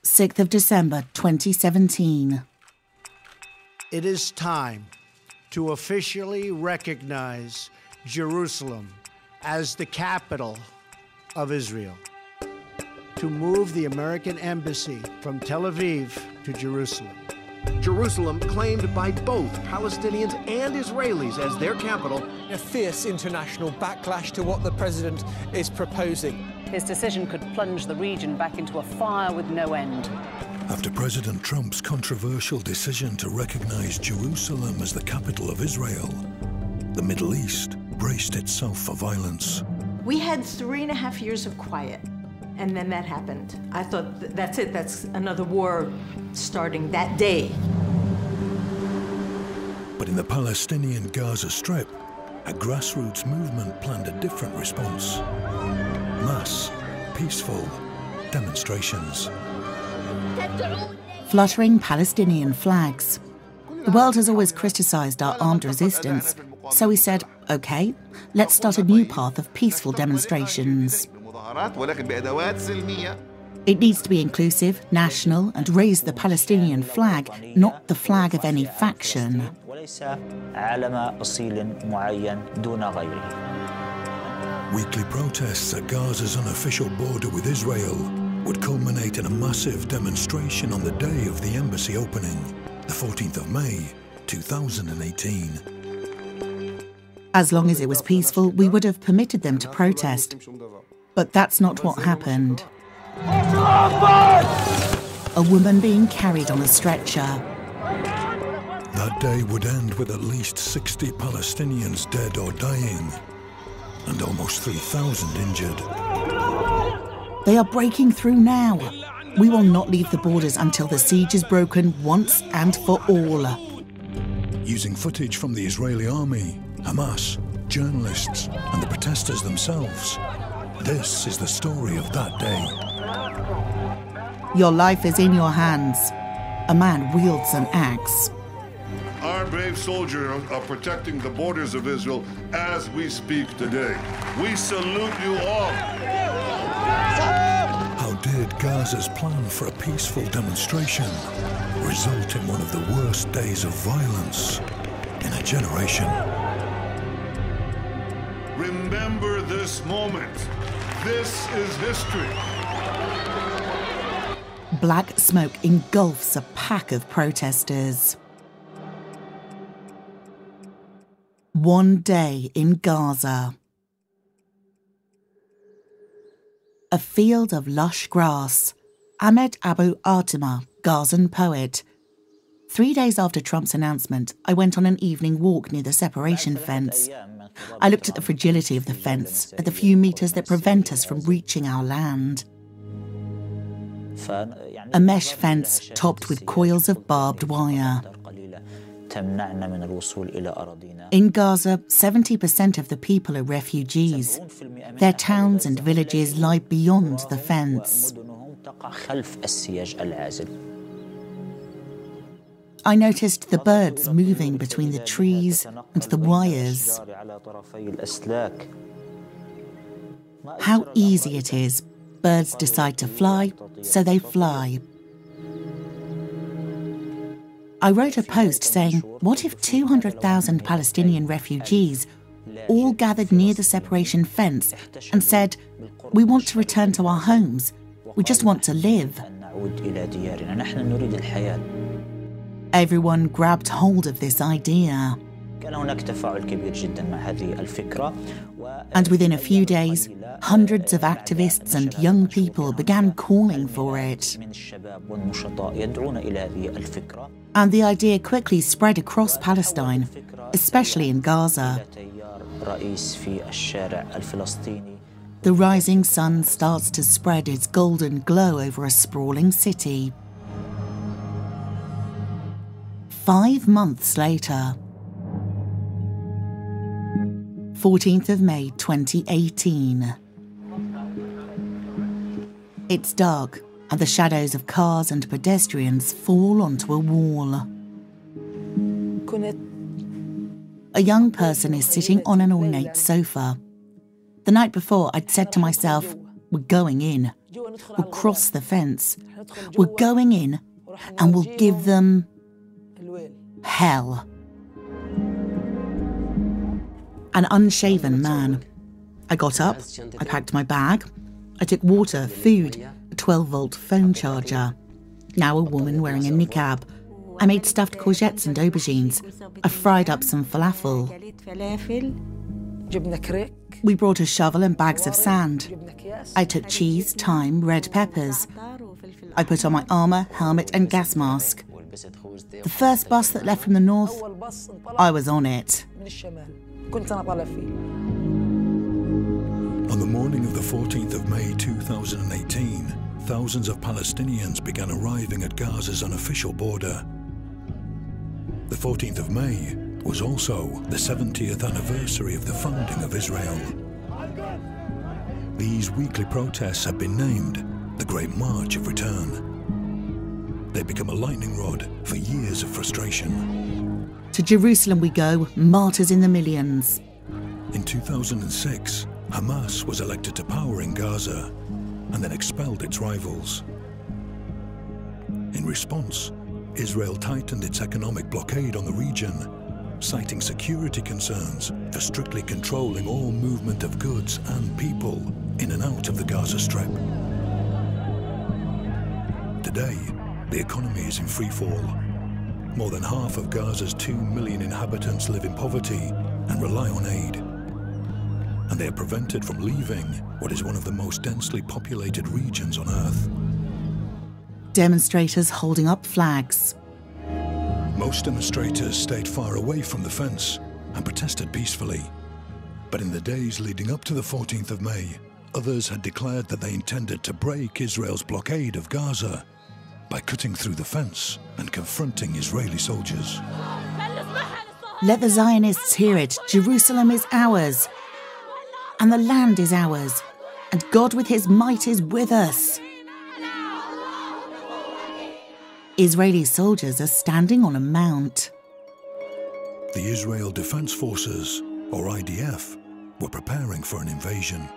6th of December 2017. It is time to officially recognize Jerusalem as the capital of Israel, to move the American embassy from Tel Aviv to Jerusalem. Jerusalem claimed by both Palestinians and Israelis as their capital. A fierce international backlash to what the president is proposing. His decision could plunge the region back into a fire with no end. After President Trump's controversial decision to recognize Jerusalem as the capital of Israel, the Middle East braced itself for violence. We had 3.5 years of quiet, and then that happened. I thought, that's it, that's another war starting that day. But in the Palestinian Gaza Strip, a grassroots movement planned a different response. Mass, peaceful demonstrations. Fluttering Palestinian flags. The world has always criticised our armed resistance, so we said, OK, let's start a new path of peaceful demonstrations. It needs to be inclusive, national, and raise the Palestinian flag, not the flag of any faction. Weekly protests at Gaza's unofficial border with Israel would culminate in a massive demonstration on the day of the embassy opening, the 14th of May, 2018. As long as it was peaceful, we would have permitted them to protest. But that's not what happened. A woman being carried on a stretcher. That day would end with at least 60 Palestinians dead or dying, and almost 3,000 injured. They are breaking through now. We will not leave the borders until the siege is broken once and for all. Using footage from the Israeli army, Hamas, journalists, and the protesters themselves, this is the story of that day. Your life is in your hands. A man wields an axe. Our brave soldiers are protecting the borders of Israel as we speak today. We salute you all. How did Gaza's plan for a peaceful demonstration result in one of the worst days of violence in a generation? Remember this moment. This is history. Black smoke engulfs a pack of protesters. One day in Gaza. A field of lush grass. Ahmed Abu Atima, Gazan poet. 3 days after Trump's announcement, I went on an evening walk near the separation fence. I looked at the fragility of the fence, at the few meters that prevent us from reaching our land. A mesh fence topped with coils of barbed wire. In Gaza, 70% of the people are refugees. Their towns and villages lie beyond the fence. I noticed the birds moving between the trees and the wires. How easy it is. Birds decide to fly, so they fly. I wrote a post saying, what if 200,000 Palestinian refugees all gathered near the separation fence and said, we want to return to our homes, we just want to live. Everyone grabbed hold of this idea. And within a few days, hundreds of activists and young people began calling for it. And the idea quickly spread across Palestine, especially in Gaza. The rising sun starts to spread its golden glow over a sprawling city. 5 months later, 14th of May 2018. It's dark, and the shadows of cars and pedestrians fall onto a wall. A young person is sitting on an ornate sofa. The night before, I'd said to myself, we're going in. will cross the fence. We're going in and we'll give them hell. An unshaven man. I got up, I packed my bag, I took water, food, a 12-volt phone charger. Now a woman wearing a niqab. I made stuffed courgettes and aubergines. I fried up some falafel. We brought a shovel and bags of sand. I took cheese, thyme, red peppers. I put on my armour, helmet and gas mask. The first bus that left from the north, I was on it. On the morning of the 14th of May 2018, thousands of Palestinians began arriving at Gaza's unofficial border. The 14th of May was also the 70th anniversary of the founding of Israel. These weekly protests have been named the Great March of Return. They become a lightning rod for years of frustration. To Jerusalem we go, martyrs in the millions. In 2006, Hamas was elected to power in Gaza and then expelled its rivals. In response, Israel tightened its economic blockade on the region, citing security concerns for strictly controlling all movement of goods and people in and out of the Gaza Strip. Today, the economy is in free fall. More than half of Gaza's 2 million inhabitants live in poverty and rely on aid. And they are prevented from leaving what is one of the most densely populated regions on Earth. Demonstrators holding up flags. Most demonstrators stayed far away from the fence and protested peacefully. But in the days leading up to the 14th of May, others had declared that they intended to break Israel's blockade of Gaza by cutting through the fence and confronting Israeli soldiers. Let the Zionists hear it. Jerusalem is ours. And the land is ours. And God with his might is with us. Israeli soldiers are standing on a mount. The Israel Defense Forces, or IDF, were preparing for an invasion.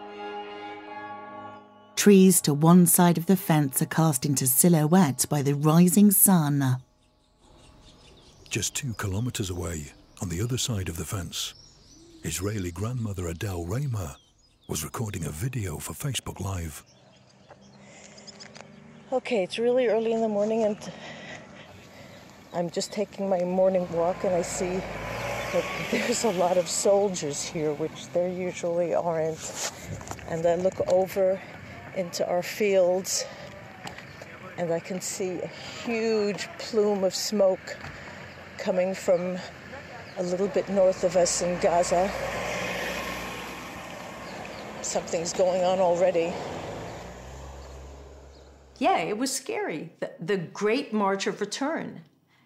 Trees to one side of the fence are cast into silhouette by the rising sun. Just 2 kilometers away, on the other side of the fence, Israeli grandmother Adele Raymer was recording a video for Facebook Live. Okay, it's really early in the morning and I'm just taking my morning walk and I see that there's a lot of soldiers here, which there usually aren't. And I look over into our fields and I can see a huge plume of smoke coming from a little bit north of us in Gaza. Something's going on already. Yeah, it was scary. The Great March of Return.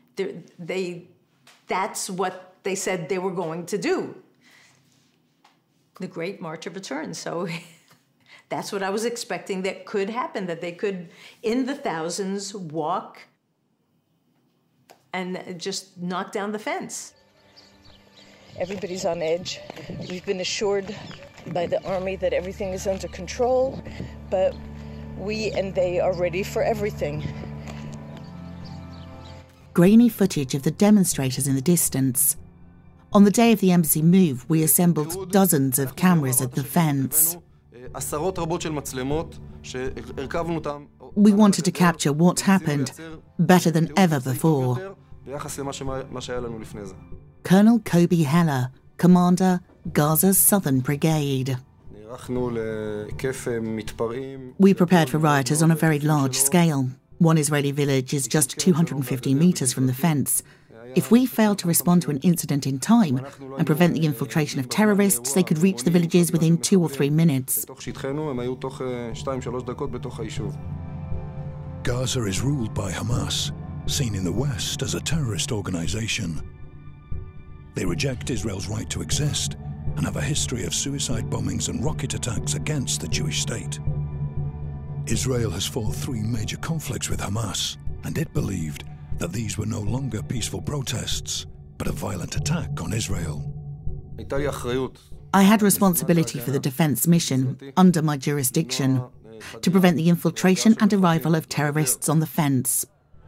That's what they said they were going to do. The Great March of Return. So that's what I was expecting that could happen, that they could, in the thousands, walk and just knock down the fence. Everybody's on edge. We've been assured by the army that everything is under control, but we and they are ready for everything. Grainy footage of the demonstrators in the distance. On the day of the embassy move, we assembled dozens of cameras at the fence. We wanted to capture what happened better than ever before. Colonel Kobi Heller, commander, Gaza's Southern Brigade. We prepared for rioters on a very large scale. One Israeli village is just 250 meters from the fence. If we failed to respond to an incident in time and prevent the infiltration of terrorists, they could reach the villages within 2 or 3 minutes. Gaza is ruled by Hamas, seen in the West as a terrorist organization. They reject Israel's right to exist and have a history of suicide bombings and rocket attacks against the Jewish state. Israel has fought 3 major conflicts with Hamas, and it believed that these were no longer peaceful protests, but a violent attack on Israel. I had responsibility for the defense mission under my jurisdiction. to prevent the infiltration and arrival of terrorists on the fence.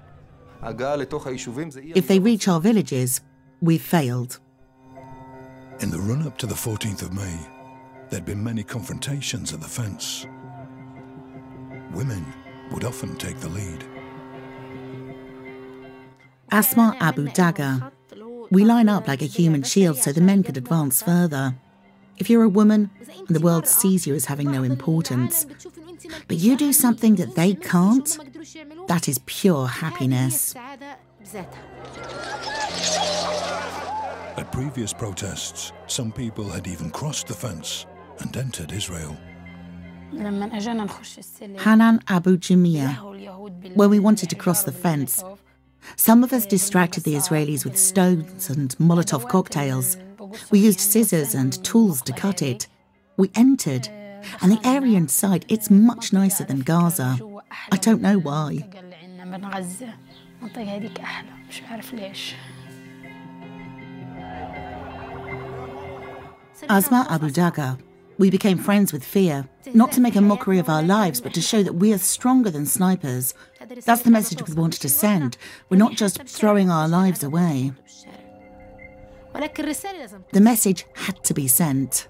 If they reach our villages, we've failed. In the run-up to the 14th of May, there'd been many confrontations at the fence. Women would often take the lead. Asma Abu Daga. We line up like a human shield so the men could advance further. If you're a woman and the world sees you as having no importance, but you do something that they can't, that is pure happiness. At previous protests, some people had even crossed the fence and entered Israel. Hanan Abu Jamia. When we wanted to cross the fence, some of us distracted the Israelis with stones and Molotov cocktails. We used scissors and tools to cut it. We entered, and the area inside, it's much nicer than Gaza. I don't know why. Asma Abu Daga. We became friends with fear, not to make a mockery of our lives, but to show that we are stronger than snipers. That's the message we wanted to send. We're not just throwing our lives away. The message had to be sent.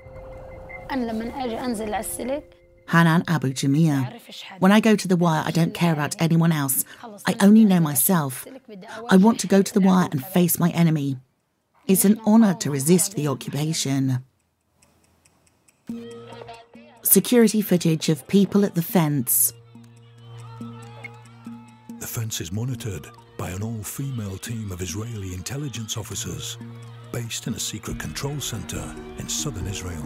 Hanan Abu Jamia. When I go to the wire, I don't care about anyone else. I only know myself. I want to go to the wire and face my enemy. It's an honour to resist the occupation. Security footage of people at the fence. The fence is monitored by an all-female team of Israeli intelligence officers based in a secret control centre in southern Israel.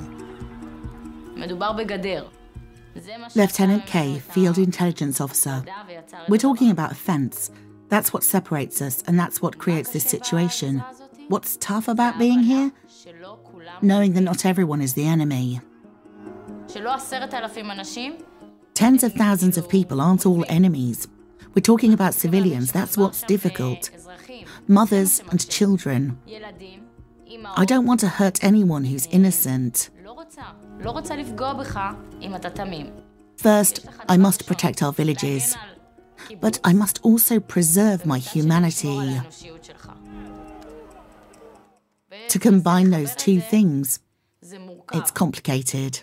Lieutenant K, Field Intelligence Officer. We're talking about a fence. That's what separates us, and that's what creates this situation. What's tough about being here? Knowing that not everyone is the enemy. Tens of thousands of people aren't all enemies. We're talking about civilians, that's what's difficult. Mothers and children. I don't want to hurt anyone who's innocent. First, I must protect our villages. But I must also preserve my humanity. To combine those two things, it's complicated.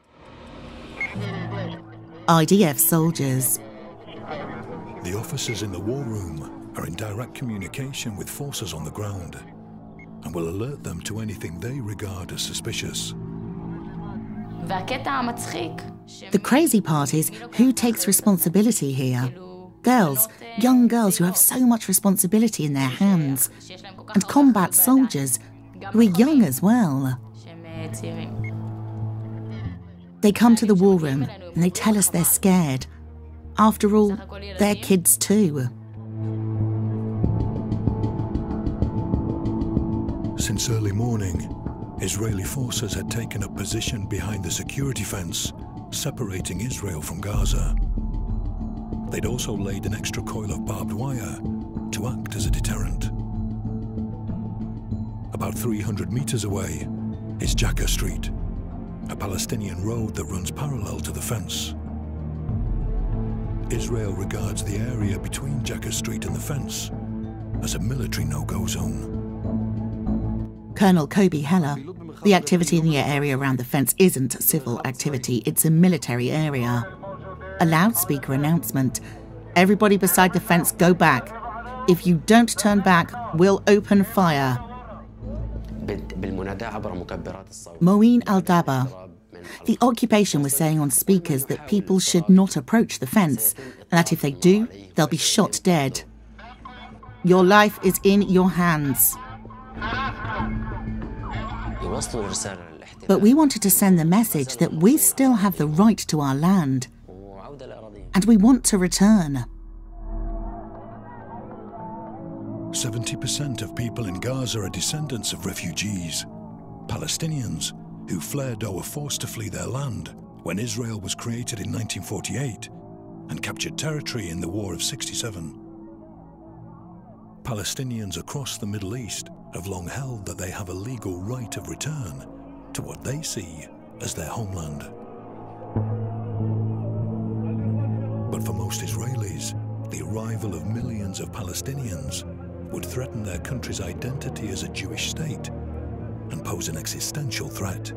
IDF soldiers. The officers in the war room are in direct communication with forces on the ground and will alert them to anything they regard as suspicious. The crazy part is who takes responsibility here. Girls, young girls who have so much responsibility in their hands. And combat soldiers who are young as well. They come to the war room and they tell us they're scared. After all, they're kids too. Since early morning, Israeli forces had taken up position behind the security fence, separating Israel from Gaza. They'd also laid an extra coil of barbed wire to act as a deterrent. About 300 meters away is Jacka Street, a Palestinian road that runs parallel to the fence. Israel regards the area between Jacka Street and the fence as a military no-go zone. Colonel Kobe Heller. The activity in the area around the fence isn't civil activity, it's a military area. A loudspeaker announcement. Everybody beside the fence, go back. If you don't turn back, we'll open fire. Moeen Al-Daba. The occupation was saying on speakers that people should not approach the fence, and that if they do, they'll be shot dead. Your life is in your hands. But we wanted to send the message that we still have the right to our land, and we want to return. 70% of people in Gaza are descendants of refugees, Palestinians who fled or were forced to flee their land when Israel was created in 1948 and captured territory in the War of '67. Palestinians across the Middle East have long held that they have a legal right of return to what they see as their homeland. But for most Israelis, the arrival of millions of Palestinians would threaten their country's identity as a Jewish state and pose an existential threat.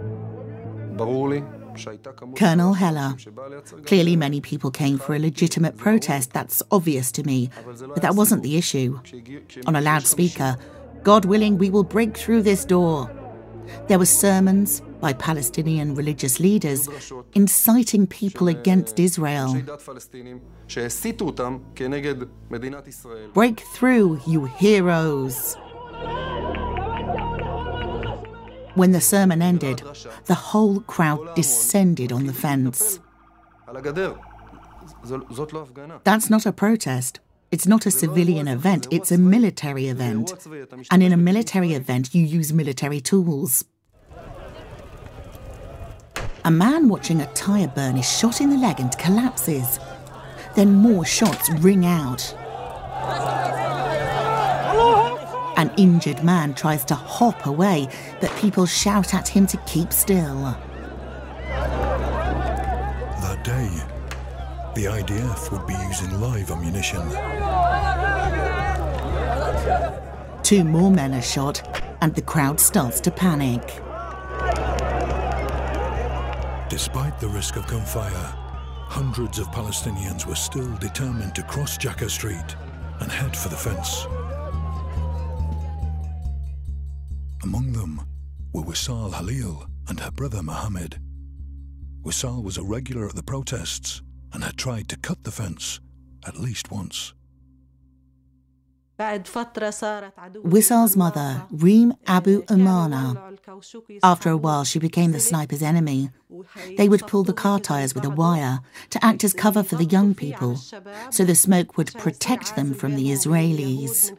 Colonel Heller. Clearly many people came for a legitimate protest, that's obvious to me, but that wasn't the issue. On a loudspeaker, God willing, we will break through this door. There were sermons by Palestinian religious leaders inciting people against Israel. Break through, you heroes. When the sermon ended, the whole crowd descended on the fence. That's not a protest. It's not a civilian event, it's a military event. And in a military event, you use military tools. A man watching a tyre burn is shot in the leg and collapses. Then more shots ring out. An injured man tries to hop away, but people shout at him to keep still. That day, the IDF would be using live ammunition. 2 more men are shot, and the crowd starts to panic. Despite the risk of gunfire, hundreds of Palestinians were still determined to cross Jacka Street and head for the fence. Among them were Wissal Halil and her brother Mohammed. Wissal was a regular at the protests and had tried to cut the fence at least once. Wissal's mother, Reem Abu Umana. After a while, she became the sniper's enemy. They would pull the car tyres with a wire to act as cover for the young people, so the smoke would protect them from the Israelis.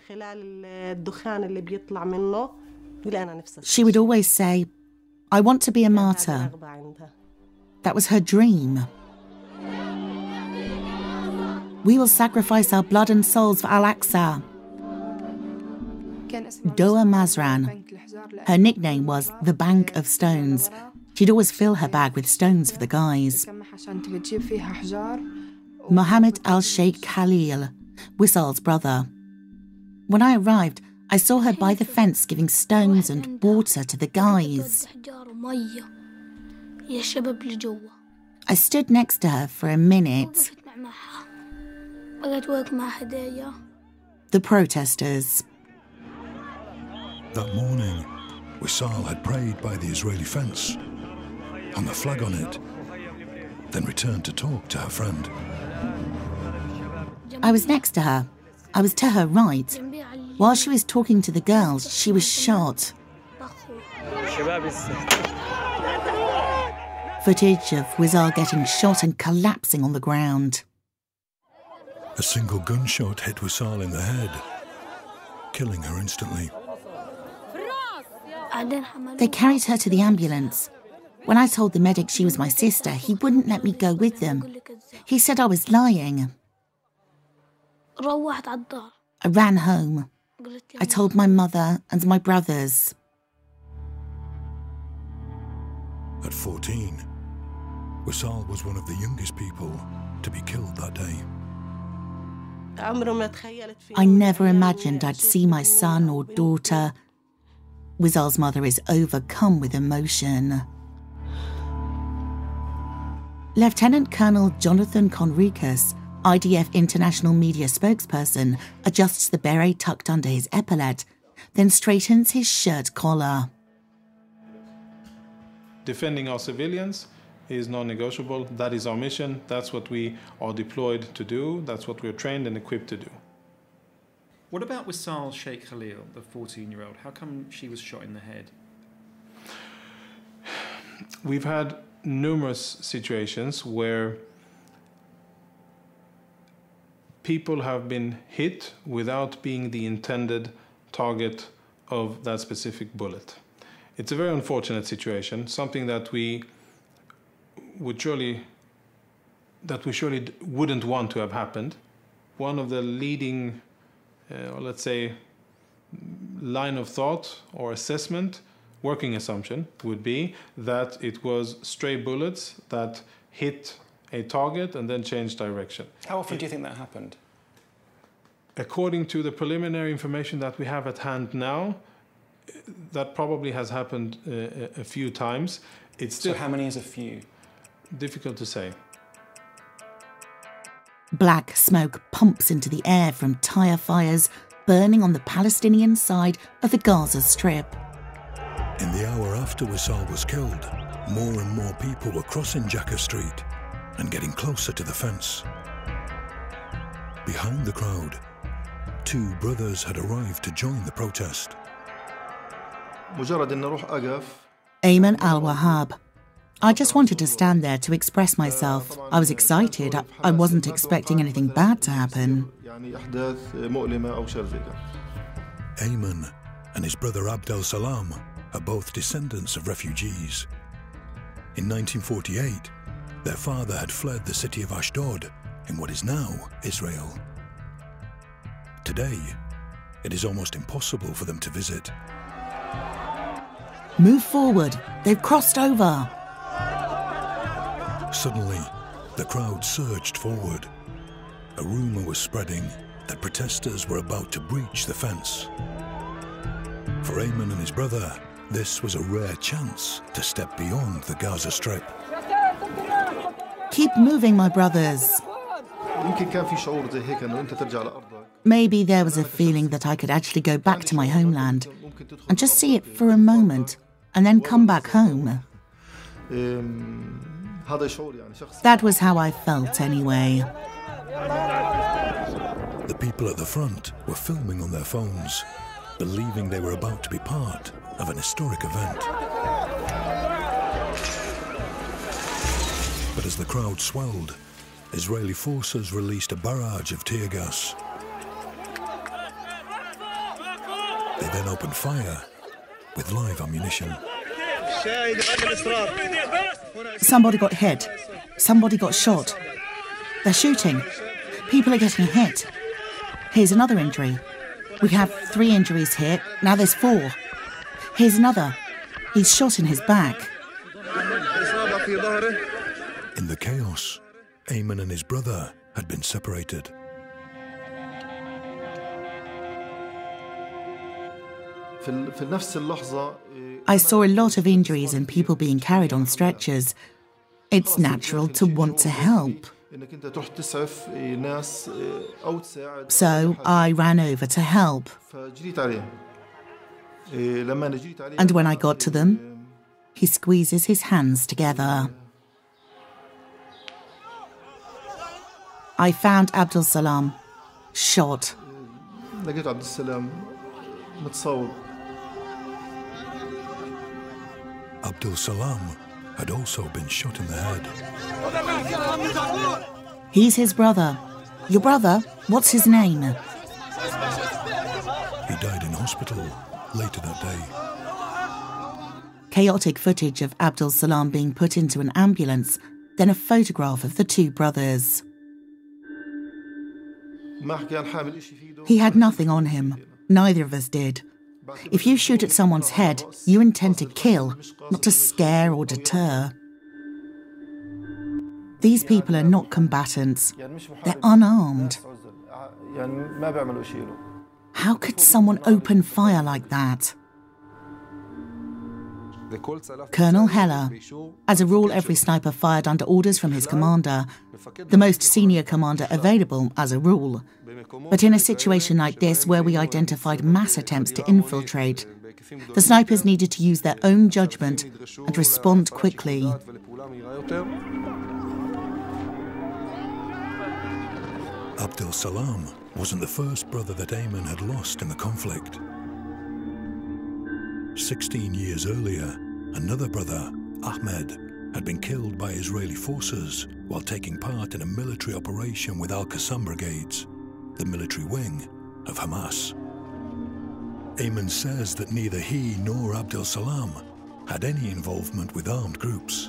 She would always say, "I want to be a martyr." That was her dream. "We will sacrifice our blood and souls for Al-Aqsa." Doa Mazran. Her nickname was the Bank of Stones. She'd always fill her bag with stones for the guys. Mohammed al-Sheikh Khalil, Wissal's brother. When I arrived, I saw her by the fence giving stones and water to the guys. I stood next to her for a minute. The protesters. That morning, Wissal had prayed by the Israeli fence, hung a flag on it, then returned to talk to her friend. I was next to her. I was to her right. While she was talking to the girls, she was shot. Footage of Wissal getting shot and collapsing on the ground. A single gunshot hit Wissal in the head, killing her instantly. They carried her to the ambulance. When I told the medic she was my sister, he wouldn't let me go with them. He said I was lying. I ran home. I told my mother and my brothers. At 14, Wissal was one of the youngest people to be killed that day. I never imagined I'd see my son or daughter. Wissal's mother is overcome with emotion. Lieutenant Colonel Jonathan Conricus, IDF International Media spokesperson, adjusts the beret tucked under his epaulette, then straightens his shirt collar. Defending our civilians is non-negotiable. That is our mission. That's what we are deployed to do. That's what we're trained and equipped to do. What about Wissal Sheikh Khalil, the 14-year-old? How come she was shot in the head? We've had numerous situations where people have been hit without being the intended target of that specific bullet. It's a very unfortunate situation, something that we surely wouldn't want to have happened. One of the leading, or let's say, line of thought or assessment, working assumption, would be that it was stray bullets that hit a target and then change direction. How often do you think that happened? According to the preliminary information that we have at hand now, that probably has happened a few times. It's still so how many is a few? Difficult to say. Black smoke pumps into the air from tyre fires burning on the Palestinian side of the Gaza Strip. In the hour after Wissal was killed, more and more people were crossing Jacka Street and getting closer to the fence. Behind the crowd, two brothers had arrived to join the protest. Ayman Al-Wahab. I just wanted to stand there to express myself. I was excited. I wasn't expecting anything bad to happen. Ayman and his brother Abdel Salam are both descendants of refugees. In 1948, their father had fled the city of Ashdod in what is now Israel. Today, it is almost impossible for them to visit. Move forward. They've crossed over. Suddenly, the crowd surged forward. A rumour was spreading that protesters were about to breach the fence. For Ayman and his brother, this was a rare chance to step beyond the Gaza Strip. Keep moving, my brothers. Maybe there was a feeling that I could actually go back to my homeland and just see it for a moment and then come back home. That was how I felt anyway. The people at the front were filming on their phones, believing they were about to be part of an historic event. But as the crowd swelled, Israeli forces released a barrage of tear gas. They then opened fire with live ammunition. Somebody got hit. Somebody got shot. They're shooting. People are getting hit. Here's another injury. We have 3 injuries here. Now there's 4. Here's another. He's shot in his back. In the chaos, Ayman and his brother had been separated. I saw a lot of injuries and people being carried on stretchers. It's natural to want to help. So I ran over to help. And when I got to them, he squeezes his hands together. I found Abdel Salam, shot. Abdel Salam had also been shot in the head. He's his brother. Your brother? What's his name? He died in hospital later that day. Chaotic footage of Abdel Salam being put into an ambulance, then a photograph of the 2 brothers. He had nothing on him. Neither of us did. If you shoot at someone's head, you intend to kill, not to scare or deter. These people are not combatants. They're unarmed. How could someone open fire like that? Colonel Heller. As a rule, every sniper fired under orders from his commander, the most senior commander available as a rule. But in a situation like this, where we identified mass attempts to infiltrate, the snipers needed to use their own judgment and respond quickly. Abdel Salam wasn't the first brother that Ayman had lost in the conflict. 16 years earlier, another brother, Ahmed, had been killed by Israeli forces while taking part in a military operation with Al-Qassam brigades, the military wing of Hamas. Ayman says that neither he nor Abdel Salam had any involvement with armed groups.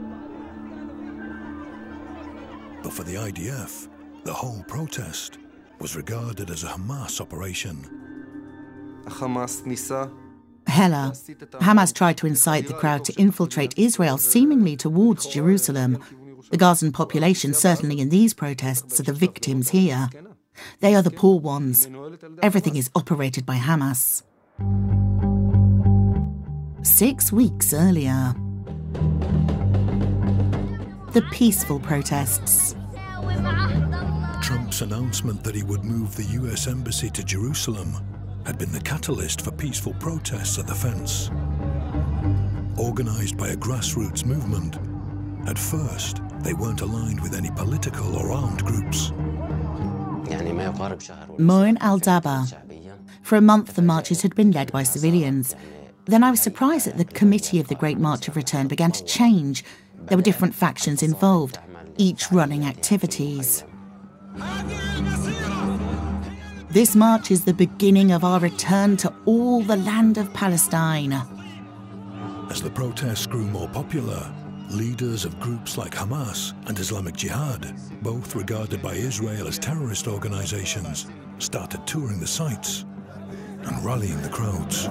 But for the IDF, the whole protest was regarded as a Hamas operation. Heller. Hamas tried to incite the crowd to infiltrate Israel, seemingly towards Jerusalem. The Gazan population, certainly in these protests, are the victims here. They are the poor ones. Everything is operated by Hamas. 6 weeks earlier, the peaceful protests. Trump's announcement that he would move the US Embassy to Jerusalem had been the catalyst for peaceful protests at the fence. Organised by a grassroots movement, at first they weren't aligned with any political or armed groups. Moin al-Daba. For a month the marches had been led by civilians. Then I was surprised that the committee of the Great March of Return began to change. There were different factions involved, each running activities. This march is the beginning of our return to all the land of Palestine. As the protests grew more popular, leaders of groups like Hamas and Islamic Jihad, both regarded by Israel as terrorist organizations, started touring the sites and rallying the crowds.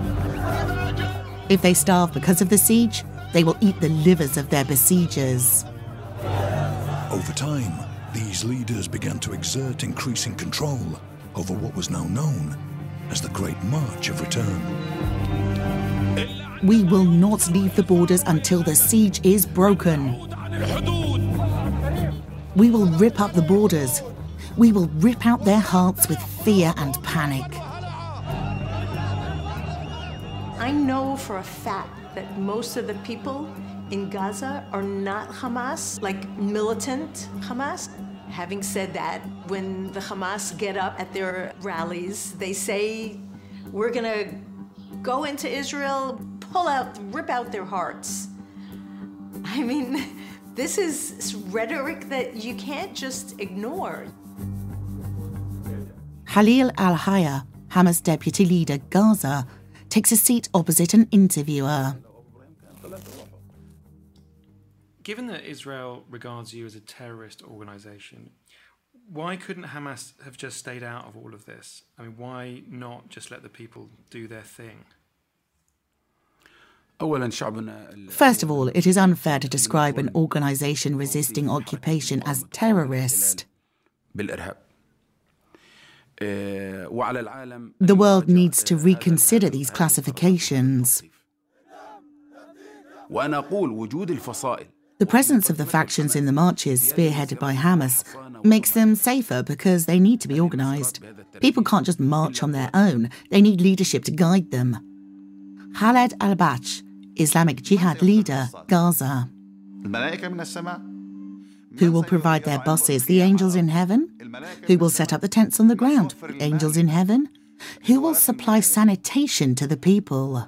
If they starve because of the siege, they will eat the livers of their besiegers. Over time, these leaders began to exert increasing control over what was now known as the Great March of Return. We will not leave the borders until the siege is broken. We will rip up the borders. We will rip out their hearts with fear and panic. I know for a fact that most of the people in Gaza are not Hamas, like militant Hamas. Having said that, when the Hamas get up at their rallies, they say, we're gonna go into Israel, rip out their hearts. I mean, this is rhetoric that you can't just ignore. Khalil al-Hayya, Hamas deputy leader Gaza, takes a seat opposite an interviewer. Given that Israel regards you as a terrorist organisation, why couldn't Hamas have just stayed out of all of this? I mean, why not just let the people do their thing? First of all, it is unfair to describe an organisation resisting occupation as terrorist. The world needs to reconsider these classifications. The presence of the factions in the marches, spearheaded by Hamas, makes them safer because they need to be organised. People can't just march on their own. They need leadership to guide them. Khaled al-Bach, Islamic Jihad leader, Gaza. Who will provide their buses? The angels in heaven? Who will set up the tents on the ground? The angels in heaven? Who will supply sanitation to the people?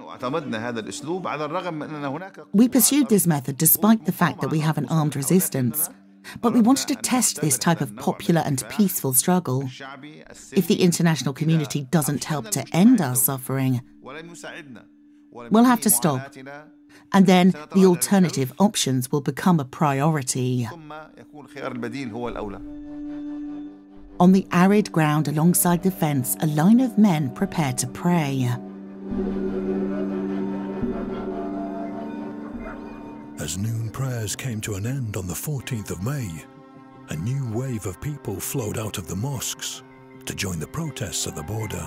We pursued this method despite the fact that we have an armed resistance. But we wanted to test this type of popular and peaceful struggle. If the international community doesn't help to end our suffering, we'll have to stop. And then the alternative options will become a priority. On the arid ground alongside the fence, a line of men prepare to pray. As noon prayers came to an end on the 14th of May, a new wave of people flowed out of the mosques to join the protests at the border.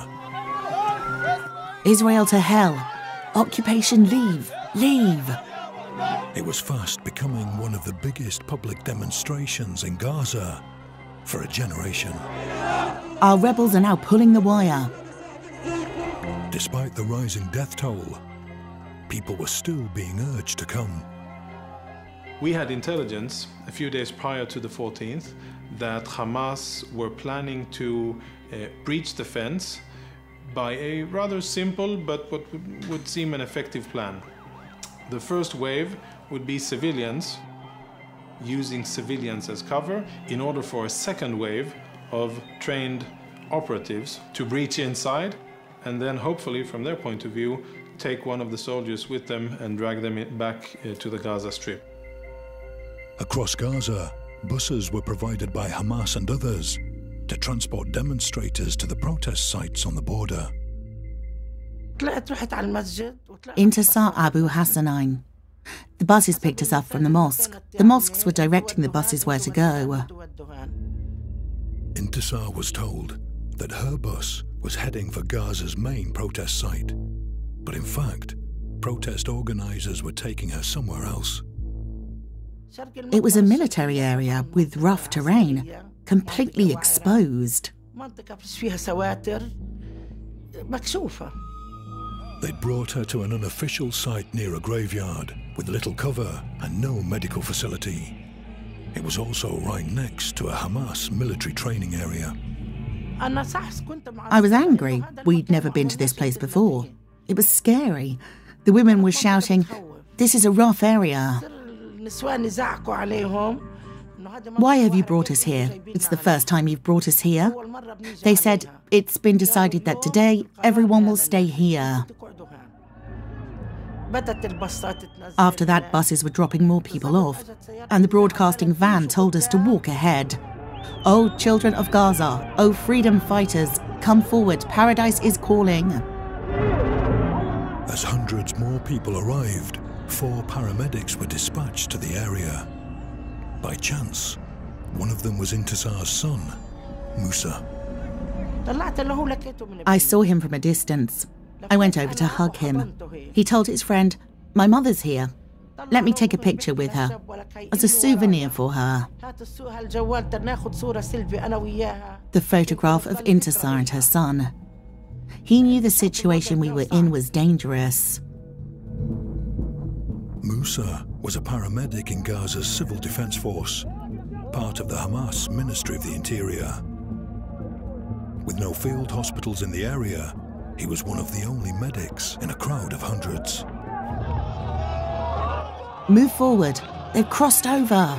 Israel to hell! Occupation leave! Leave! It was fast becoming one of the biggest public demonstrations in Gaza for a generation. Our rebels are now pulling the wire. Despite the rising death toll, people were still being urged to come. We had intelligence a few days prior to the 14th that Hamas were planning to breach the fence by a rather simple but what would seem an effective plan. The first wave would be civilians, using civilians as cover in order for a second wave of trained operatives to breach inside and then hopefully from their point of view take one of the soldiers with them and drag them back to the Gaza Strip. Across Gaza, buses were provided by Hamas and others to transport demonstrators to the protest sites on the border. Intisar Abu Hassanain, The buses picked us up from the mosque. The mosques were directing the buses where to go. Intisar was told that her bus was heading for Gaza's main protest site. But in fact, protest organisers were taking her somewhere else. It was a military area with rough terrain, completely exposed. They'd brought her to an unofficial site near a graveyard with little cover and no medical facility. It was also right next to a Hamas military training area. I was angry. We'd never been to this place before. It was scary. The women were shouting, "This is a rough area. Why have you brought us here? It's the first time you've brought us here." They said, "It's been decided that today everyone will stay here." After that, buses were dropping more people off, and the broadcasting van told us to walk ahead. "Oh, children of Gaza, oh, freedom fighters, come forward, paradise is calling." As hundreds more people arrived, 4 paramedics were dispatched to the area. By chance, one of them was Intisar's son, Musa. I saw him from a distance. I went over to hug him. He told his friend, "My mother's here. Let me take a picture with her, as a souvenir for her." The photograph of Intisar and her son. He knew the situation we were in was dangerous. Musa was a paramedic in Gaza's Civil Defense Force, part of the Hamas Ministry of the Interior. With no field hospitals in the area, he was one of the only medics in a crowd of hundreds. "Move forward. They've crossed over."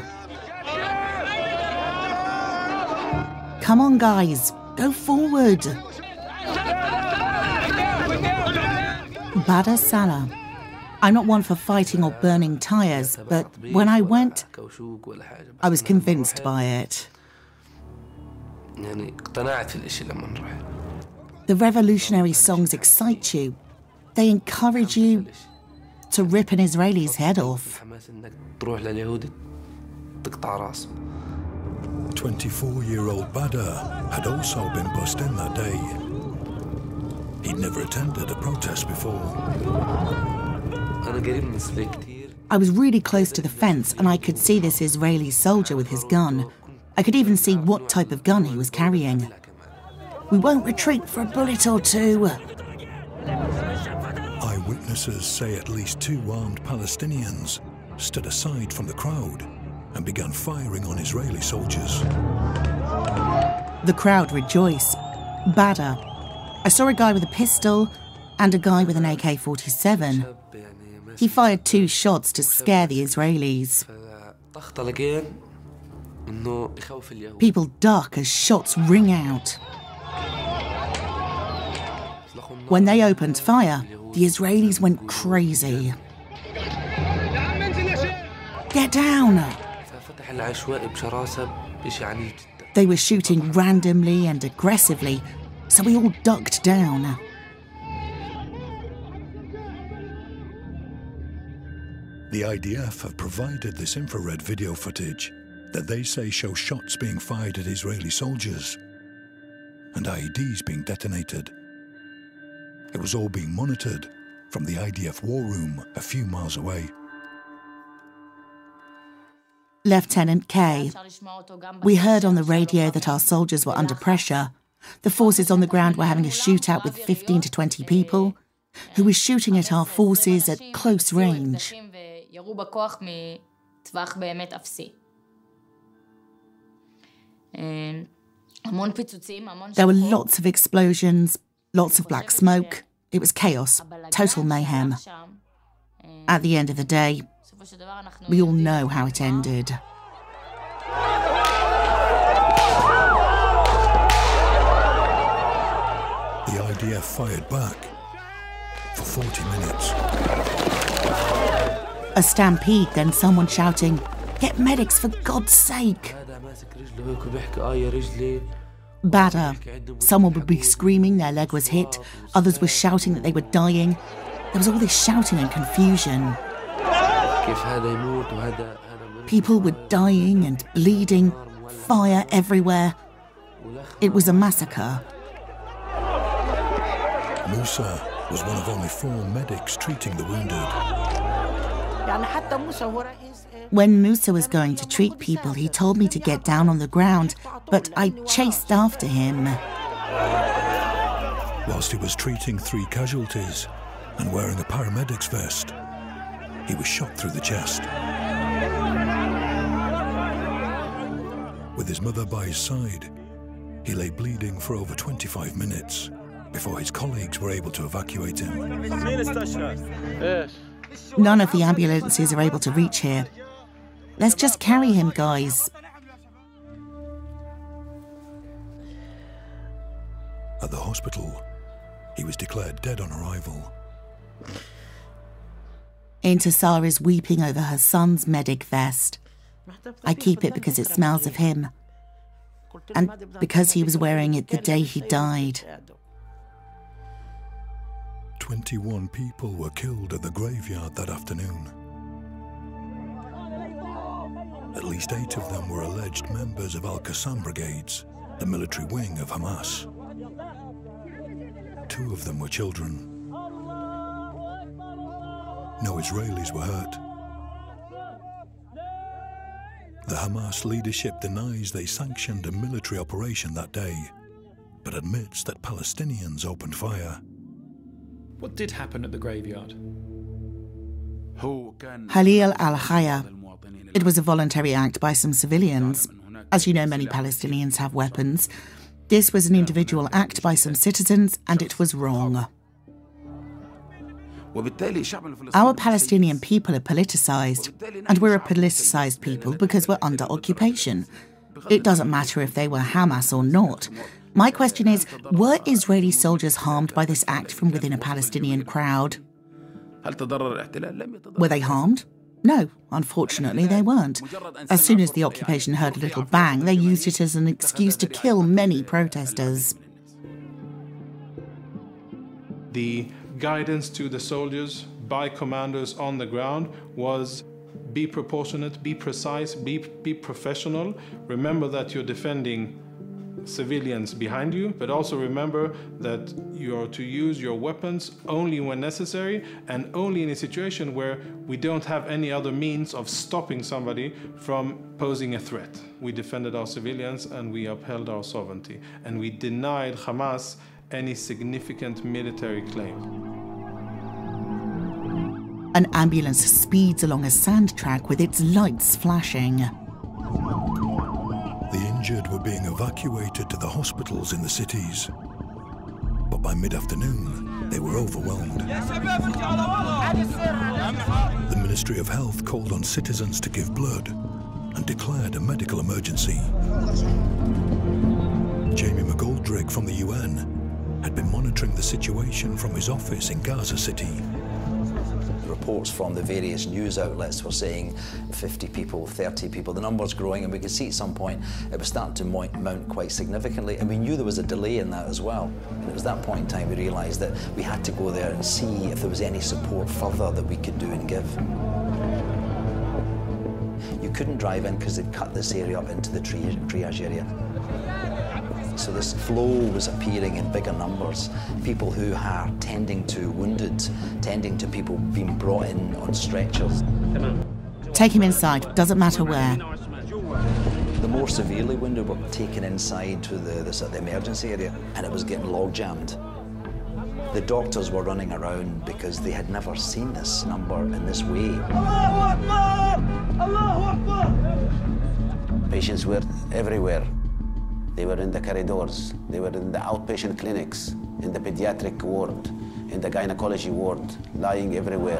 "Come on, guys. Go forward." Badr Salah. I'm not one for fighting or burning tyres, but when I went, I was convinced by it. The revolutionary songs excite you. They encourage you to rip an Israeli's head off. 24-year-old Badr had also been bussed in that day. He'd never attended a protest before. I was really close to the fence and I could see this Israeli soldier with his gun. I could even see what type of gun he was carrying. "We won't retreat for a bullet or two." Eyewitnesses say at least 2 armed Palestinians stood aside from the crowd and began firing on Israeli soldiers. The crowd rejoiced. Badr. I saw a guy with a pistol and a guy with an AK-47. He fired 2 shots to scare the Israelis. People duck as shots ring out. When they opened fire, the Israelis went crazy. "Get down!" They were shooting randomly and aggressively, so we all ducked down. The IDF have provided this infrared video footage that they say shows shots being fired at Israeli soldiers and IEDs being detonated. It was all being monitored from the IDF war room a few miles away. Lieutenant K. We heard on the radio that our soldiers were under pressure. The forces on the ground were having a shootout with 15 to 20 people who were shooting at our forces at close range. There were lots of explosions, lots of black smoke. It was chaos, total mayhem. At the end of the day, we all know how it ended. The IDF fired back for 40 minutes. A stampede, then someone shouting, "Get medics for God's sake!" Badr. Someone would be screaming their leg was hit, others were shouting that they were dying. There was all this shouting and confusion. People were dying and bleeding, fire everywhere. It was a massacre. Musa was one of only 4 medics treating the wounded. When Musa was going to treat people, he told me to get down on the ground, but I chased after him. Whilst he was treating 3 casualties and wearing a paramedic's vest, he was shot through the chest. With his mother by his side, he lay bleeding for over 25 minutes before his colleagues were able to evacuate him. None of the ambulances are able to reach here. Let's just carry him, guys. At the hospital, he was declared dead on arrival. Intisar is weeping over her son's medic vest. I keep it because it smells of him, and because he was wearing it the day he died. 21 people were killed at the graveyard that afternoon. At least 8 of them were alleged members of Al-Qassam brigades, the military wing of Hamas. 2 of them were children. No Israelis were hurt. The Hamas leadership denies they sanctioned a military operation that day, but admits that Palestinians opened fire. What did happen at the graveyard? Halil al-Haya. It was a voluntary act by some civilians. As you know, many Palestinians have weapons. This was an individual act by some citizens, and it was wrong. Our Palestinian people are politicized, and we're a politicized people because we're under occupation. It doesn't matter if they were Hamas or not. My question is, were Israeli soldiers harmed by this act from within a Palestinian crowd? Were they harmed? No, unfortunately they weren't. As soon as the occupation heard a little bang, they used it as an excuse to kill many protesters. The guidance to the soldiers by commanders on the ground was be proportionate, be precise, be professional. Remember that you're defending civilians behind you, but also remember that you are to use your weapons only when necessary and only in a situation where we don't have any other means of stopping somebody from posing a threat. We defended our civilians and we upheld our sovereignty, and we denied Hamas any significant military claim. An ambulance speeds along a sand track with its lights flashing. The injured were being evacuated to the hospitals in the cities. But by mid-afternoon, they were overwhelmed. The Ministry of Health called on citizens to give blood and declared a medical emergency. Jamie McGoldrick from the UN had been monitoring the situation from his office in Gaza City. Reports from the various news outlets were saying 50 people, 30 people, the number's growing, and we could see at some point it was starting to mount quite significantly, and we knew there was a delay in that as well. And it was that point in time we realised that we had to go there and see if there was any support further that we could do and give. You couldn't drive in because they'd cut this area up into the triage area. So this flow was appearing in bigger numbers. People who are tending to wounded, tending to people being brought in on stretchers. Take him inside, doesn't matter where. The more severely wounded were taken inside to the emergency area, and it was getting log jammed. The doctors were running around because they had never seen this number in this way. Allahu Akbar! Allahu Akbar! Patients were everywhere. They were in the corridors, they were in the outpatient clinics, in the pediatric ward, in the gynecology ward, lying everywhere.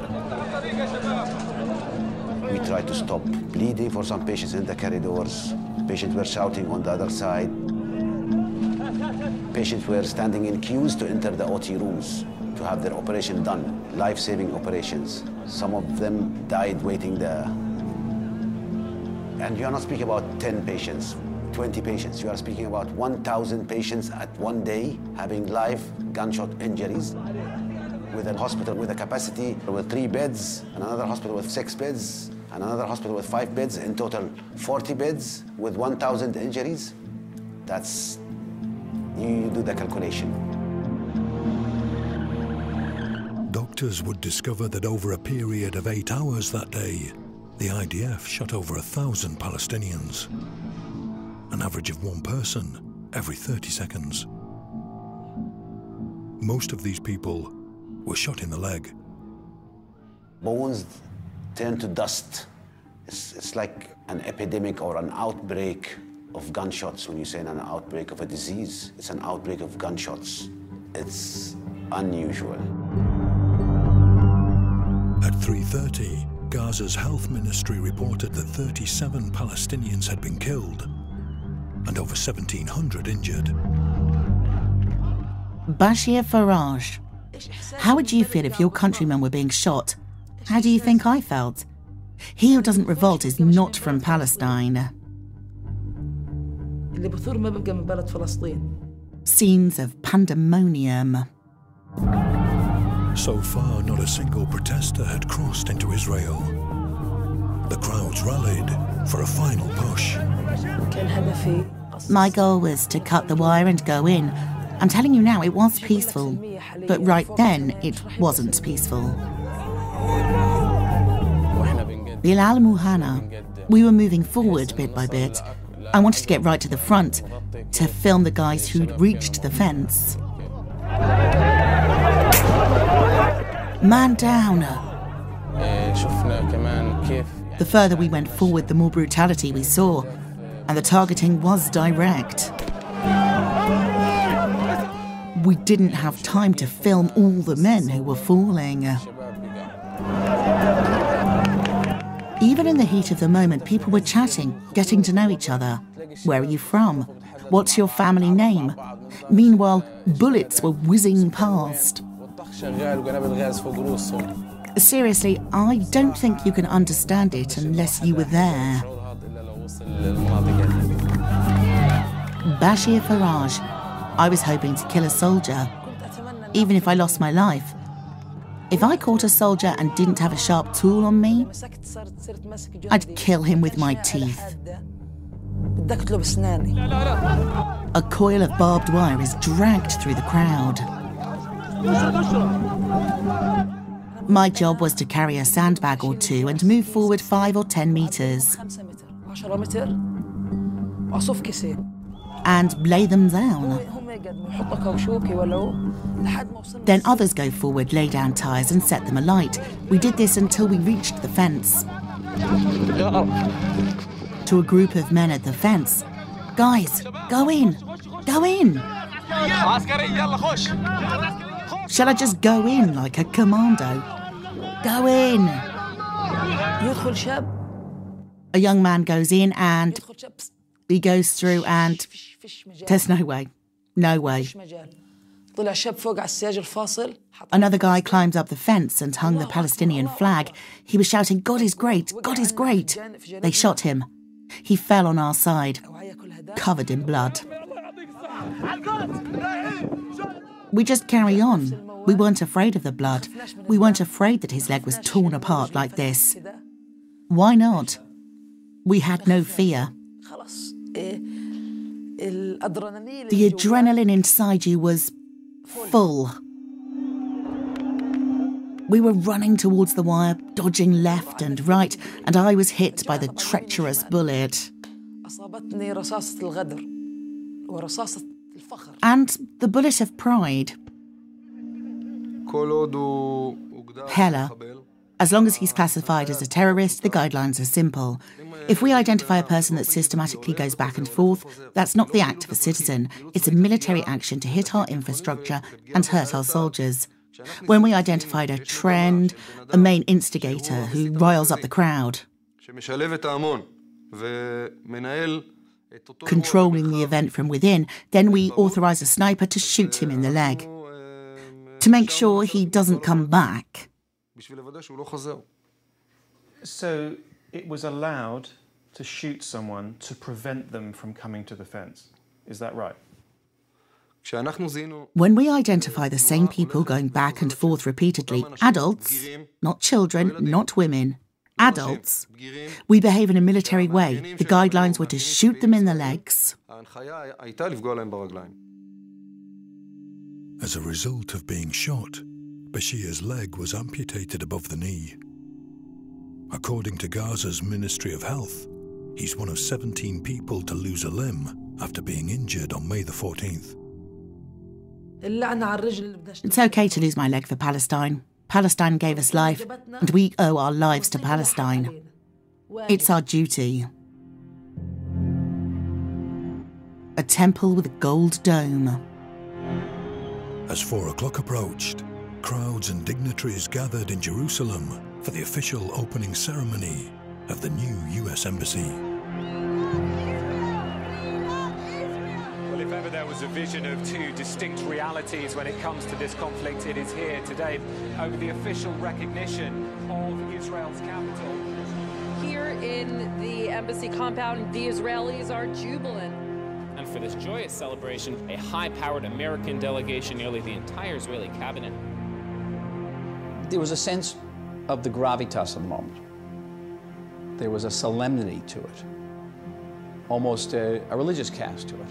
We tried to stop bleeding for some patients in the corridors. Patients were shouting on the other side. Patients were standing in queues to enter the OT rooms to have their operation done, life-saving operations. Some of them died waiting there. And you're not speaking about 10 patients. 20 patients. You are speaking about 1,000 patients at one day having live gunshot injuries. with a hospital with a capacity with 3 beds, and another hospital with 6 beds, and another hospital with 5 beds, in total 40 beds with 1,000 injuries. That's, you do the calculation. Doctors would discover that over a period of 8 hours that day, the IDF shot over 1,000 Palestinians, an average of 1 person every 30 seconds. Most of these people were shot in the leg. Bones turn to dust. It's like an epidemic or an outbreak of gunshots. When you say an outbreak of a disease, it's an outbreak of gunshots. It's unusual. At 3:30, Gaza's health ministry reported that 37 Palestinians had been killed and over 1,700 injured. Bashir Faraj, how would you feel if your countrymen were being shot? How do you think I felt? He who doesn't revolt is not from Palestine. Scenes of pandemonium. So far, not a single protester had crossed into Israel. The crowds rallied for a final push. My goal was to cut the wire and go in. I'm telling you now, it was peaceful. But right then, it wasn't peaceful. Bilal Muhanna, we were moving forward bit by bit. I wanted to get right to the front, to film the guys who'd reached the fence. Man down. The further we went forward, the more brutality we saw, and the targeting was direct. We didn't have time to film all the men who were falling. Even in the heat of the moment, people were chatting, getting to know each other. Where are you from? What's your family name? Meanwhile, bullets were whizzing past. Seriously, I don't think you can understand it unless you were there. Bashir Faraj, I was hoping to kill a soldier, even if I lost my life. If I caught a soldier and didn't have a sharp tool on me, I'd kill him with my teeth. A coil of barbed wire is dragged through the crowd. My job was to carry a sandbag or two and move forward 5 or 10 meters and lay them down. Then others go forward, lay down tires and set them alight. We did this until we reached the fence. To a group of men at the fence, "Guys, go in! Go in!" Shall I just go in like a commando? Go in! A young man goes in and he goes through and there's no way. No way. Another guy climbed up the fence and hung the Palestinian flag. He was shouting, "God is great! God is great!" They shot him. He fell on our side, covered in blood. We just carry on. We weren't afraid of the blood. We weren't afraid that his leg was torn apart like this. Why not? We had no fear. The adrenaline inside you was full. We were running towards the wire, dodging left and right, and I was hit by the treacherous bullet. And the bullet of pride. Hella. As long as he's classified as a terrorist, the guidelines are simple. If we identify a person that systematically goes back and forth, that's not the act of a citizen. It's a military action to hit our infrastructure and hurt our soldiers. When we identified a trend, a main instigator who riles up the crowd, controlling the event from within, then we authorise a sniper to shoot him in the leg, to make sure he doesn't come back. So it was allowed to shoot someone to prevent them from coming to the fence. Is that right? When we identify the same people going back and forth repeatedly, adults, not children, not women, adults, we behave in a military way. The guidelines were to shoot them in the legs. As a result of being shot, Bashir's leg was amputated above the knee. According to Gaza's Ministry of Health, he's one of 17 people to lose a limb after being injured on May the 14th. It's okay to lose my leg for Palestine. Palestine gave us life, and we owe our lives to Palestine. It's our duty. A temple with a gold dome. As 4 o'clock approached, crowds and dignitaries gathered in Jerusalem for the official opening ceremony of the new US Embassy. Well, if ever there was a vision of two distinct realities when it comes to this conflict, it is here today over the official recognition of Israel's capital. Here in the embassy compound, the Israelis are jubilant. And for this joyous celebration, a high-powered American delegation, nearly the entire Israeli cabinet. There was a sense of the gravitas of the moment. There was a solemnity to it, almost a religious cast to it.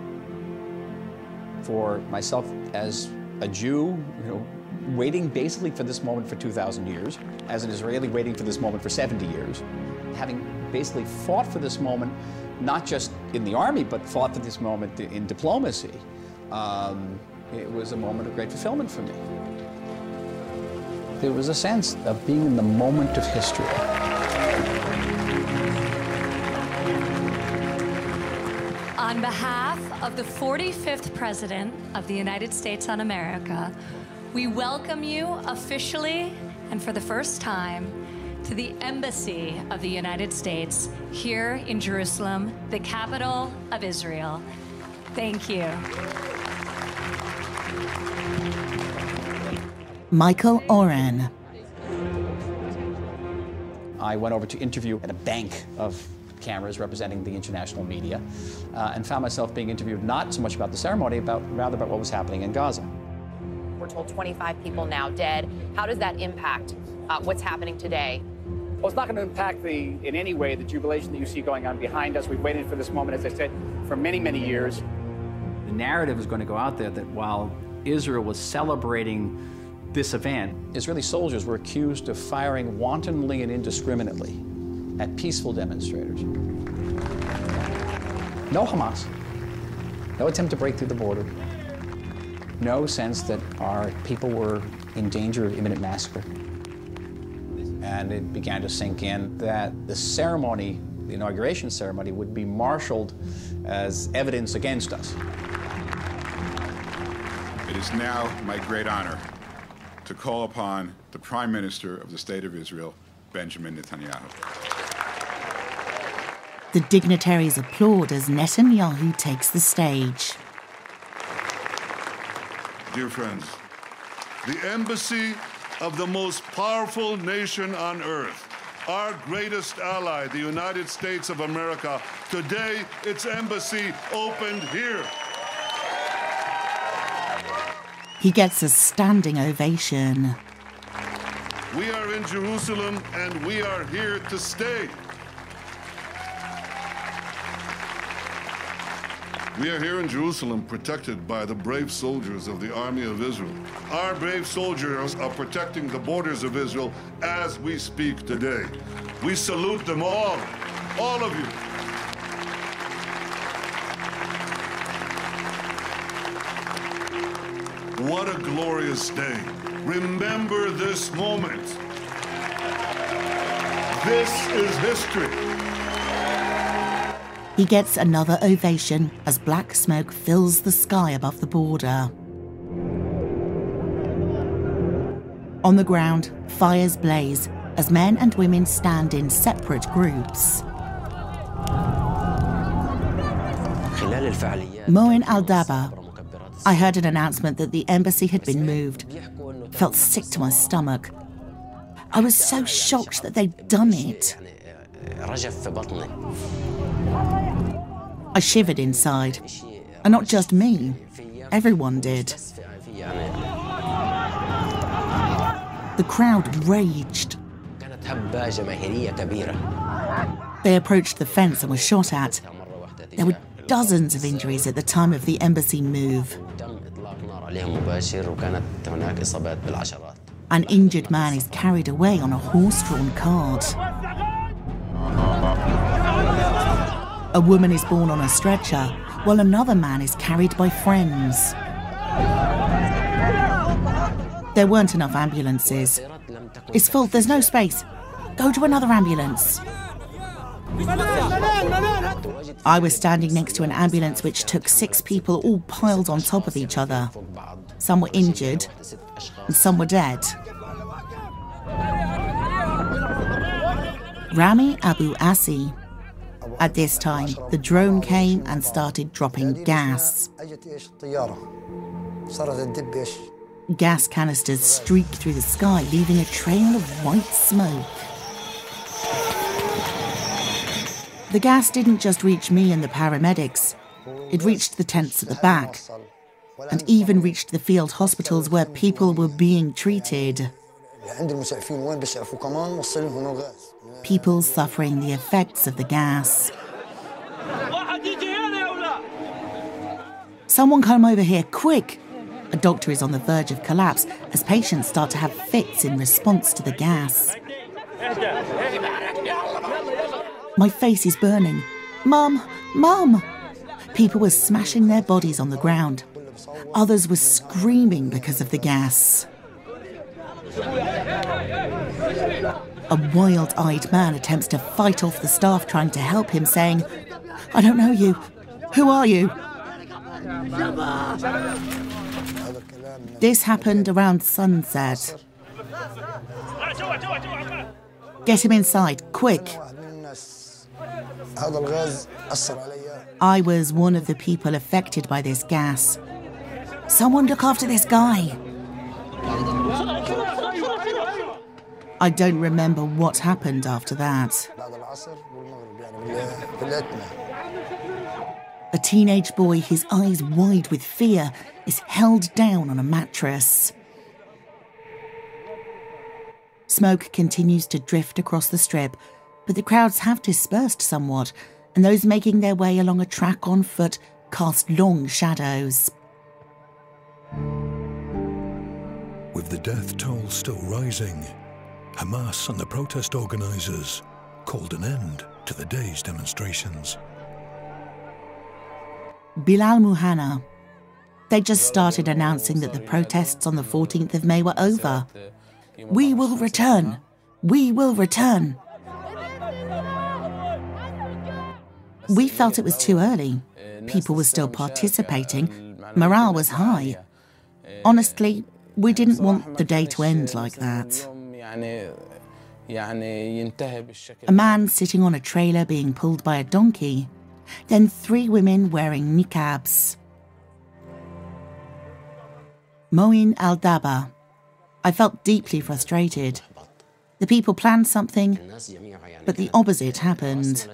For myself as a Jew, waiting basically for this moment for 2,000 years, as an Israeli waiting for this moment for 70 years, having basically fought for this moment, not just in the army, but fought for this moment in diplomacy, it was a moment of great fulfillment for me. There was a sense of being in the moment of history. On behalf of the 45th President of the United States of America, we welcome you officially and for the first time to the Embassy of the United States here in Jerusalem, the capital of Israel. Thank you. Michael Oren. I went over to interview at a bank of cameras representing the international media and found myself being interviewed not so much about the ceremony, rather about what was happening in Gaza. We're told 25 people now dead. How does that impact what's happening today? Well, it's not going to impact in any way the jubilation that you see going on behind us. We've waited for this moment, as I said, for many, many years. The narrative is going to go out there that while Israel was celebrating this event, Israeli soldiers were accused of firing wantonly and indiscriminately at peaceful demonstrators. No Hamas, no attempt to break through the border, no sense that our people were in danger of imminent massacre. And it began to sink in that the ceremony, the inauguration ceremony, would be marshaled as evidence against us. It is now my great honor to call upon the Prime Minister of the State of Israel, Benjamin Netanyahu. The dignitaries applaud as Netanyahu takes the stage. Dear friends, the embassy of the most powerful nation on earth, our greatest ally, the United States of America, today its embassy opened here. He gets a standing ovation. We are in Jerusalem and we are here to stay. We are here in Jerusalem protected by the brave soldiers of the Army of Israel. Our brave soldiers are protecting the borders of Israel as we speak today. We salute them all of you. What a glorious day. Remember this moment. This is history. He gets another ovation as black smoke fills the sky above the border. On the ground, fires blaze as men and women stand in separate groups. Moin Al-Daba. I heard an announcement that the embassy had been moved. Felt sick to my stomach. I was so shocked that they'd done it. I shivered inside. And not just me. Everyone did. The crowd raged. They approached the fence and were shot at. There were dozens of injuries at the time of the embassy move. An injured man is carried away on a horse-drawn cart. A woman is borne on a stretcher, while another man is carried by friends. There weren't enough ambulances. It's full, there's no space. Go to another ambulance. I was standing next to an ambulance which took 6 people all piled on top of each other. Some were injured, and some were dead. Rami Abu Asi. At this time, the drone came and started dropping gas. Gas canisters streaked through the sky, leaving a trail of white smoke. The gas didn't just reach me and the paramedics. It reached the tents at the back, and even reached the field hospitals where people were being treated. People suffering the effects of the gas. Someone come over here, quick! A doctor is on the verge of collapse as patients start to have fits in response to the gas. My face is burning. Mum! Mum! People were smashing their bodies on the ground. Others were screaming because of the gas. A wild-eyed man attempts to fight off the staff trying to help him, saying, "I don't know you. Who are you?" This happened around sunset. Get him inside, quick. I was one of the people affected by this gas. Someone look after this guy. I don't remember what happened after that. A teenage boy, his eyes wide with fear, is held down on a mattress. Smoke continues to drift across the strip, but the crowds have dispersed somewhat, and those making their way along a track on foot cast long shadows. With the death toll still rising, Hamas and the protest organisers called an end to the day's demonstrations. Bilal Muhanna. They just started announcing that the protests on the 14th of May were over. We will return. We will return. We felt it was too early. People were still participating. Morale was high. Honestly, we didn't want the day to end like that. A man sitting on a trailer being pulled by a donkey. Then 3 women wearing niqabs. Moin al-Daba. I felt deeply frustrated. The people planned something, but the opposite happened.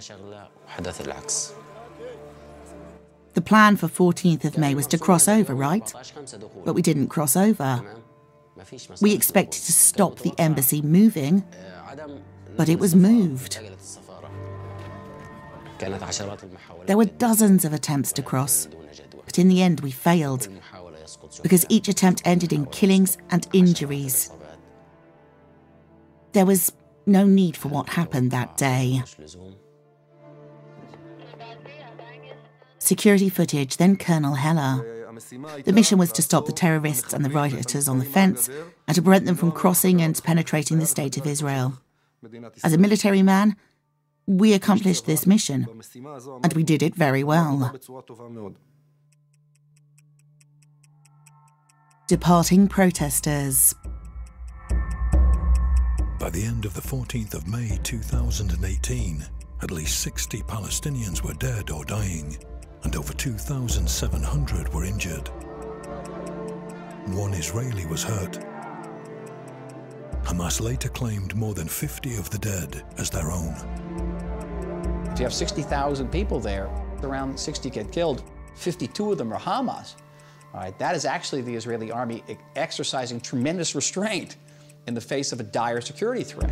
The plan for 14th of May was to cross over, right? But we didn't cross over. We expected to stop the embassy moving, but it was moved. There were dozens of attempts to cross, but in the end we failed, because each attempt ended in killings and injuries. There was no need for what happened that day. Security footage, then Colonel Heller. The mission was to stop the terrorists and the rioters on the fence and to prevent them from crossing and penetrating the state of Israel. As a military man, we accomplished this mission, and we did it very well. Departing protesters. By the end of the 14th of May 2018, at least 60 Palestinians were dead or dying, and over 2,700 were injured. 1 Israeli was hurt. Hamas later claimed more than 50 of the dead as their own. You have 60,000 people there, around 60 get killed. 52 of them are Hamas. All right, that is actually the Israeli army exercising tremendous restraint in the face of a dire security threat.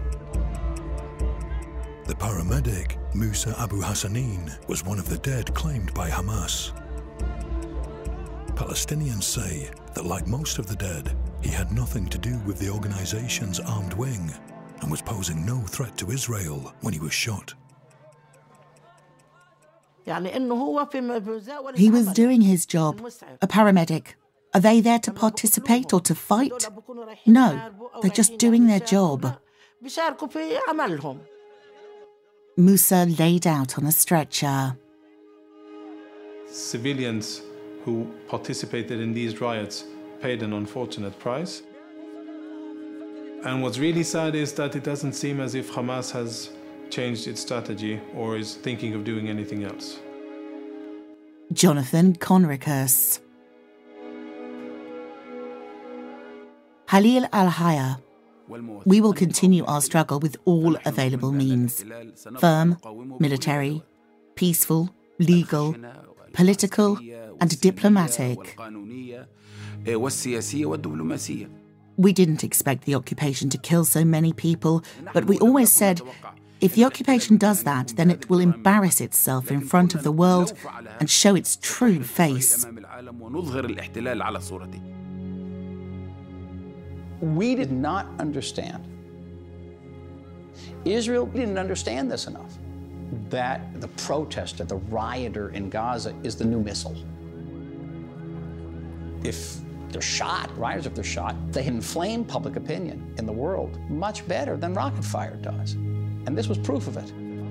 The paramedic, Musa Abu Hassanin, was one of the dead claimed by Hamas. Palestinians say that, like most of the dead, he had nothing to do with the organization's armed wing and was posing no threat to Israel when he was shot. He was doing his job, a paramedic. Are they there to participate or to fight? No, they're just doing their job. Musa laid out on a stretcher. Civilians who participated in these riots paid an unfortunate price. And what's really sad is that it doesn't seem as if Hamas has changed its strategy or is thinking of doing anything else. Jonathan Conricus. Halil Al-Hayya. We will continue our struggle with all available means. Firm, military, peaceful, legal, political, and diplomatic. We didn't expect the occupation to kill so many people, but we always said, if the occupation does that, then it will embarrass itself in front of the world and show its true face. We did not understand. Israel didn't understand this enough, that the protester, the rioter in Gaza is the new missile. If they're shot, rioters, if they're shot, they inflame public opinion in the world much better than rocket fire does. And this was proof of it.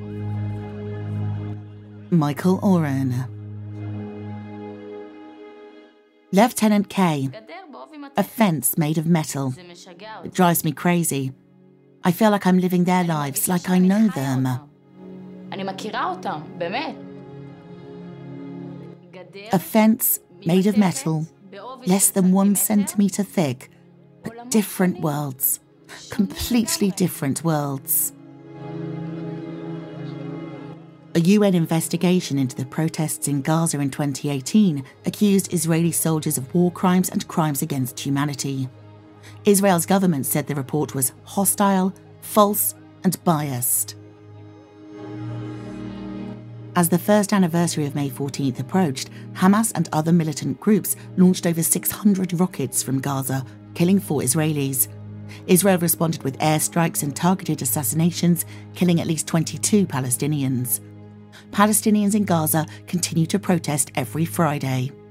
Michael Oren. Lieutenant K. A fence made of metal. It drives me crazy. I feel like I'm living their lives, like I know them. A fence made of metal, less than 1 centimetre thick, but different worlds. Completely different worlds. A UN investigation into the protests in Gaza in 2018 accused Israeli soldiers of war crimes and crimes against humanity. Israel's government said the report was hostile, false, and biased. As the first anniversary of May 14th approached, Hamas and other militant groups launched over 600 rockets from Gaza, killing 4 Israelis. Israel responded with airstrikes and targeted assassinations, killing at least 22 Palestinians. Palestinians in Gaza continue to protest every Friday.